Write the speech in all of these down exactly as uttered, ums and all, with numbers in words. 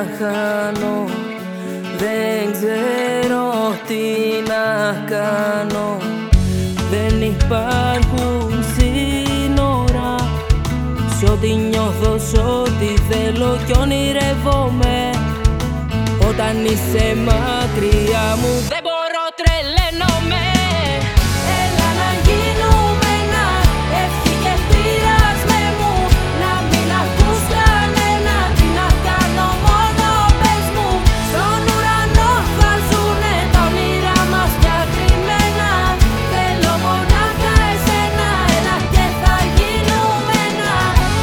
χάνω, δεν ξέρω τι να κάνω. Δεν υπάρχουν σύνορα σ' ό,τι νιώθω, σ' ό,τι θέλω κι ονειρεύομαι. Όταν είσαι μακριά μου δεν μπορώ, τρελαίνομαι. Έλα να γίνουμε ένα, έφυγε πειράσμε μου. Να μην ακούς κανένα, τι να κάνω μόνο πες μου. Στον ουρανό θα ζουνε τα όνειρά μας πια κρυμμένα. Θέλω μονάχα εσένα, έλα και θα γίνουμε ένα.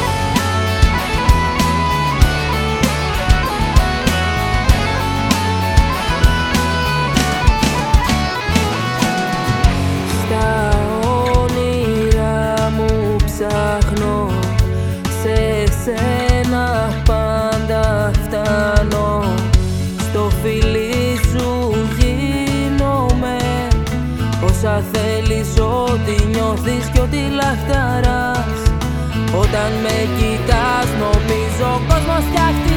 Ψάχνω, σε σένα πάντα φτάνω. Στο φιλί σου γίνομαι, όσα θέλεις, ό,τι νιώθεις κι ό,τι λαχταράς. Όταν με κοιτάς νομίζω ο κόσμος φτιάχτηκε.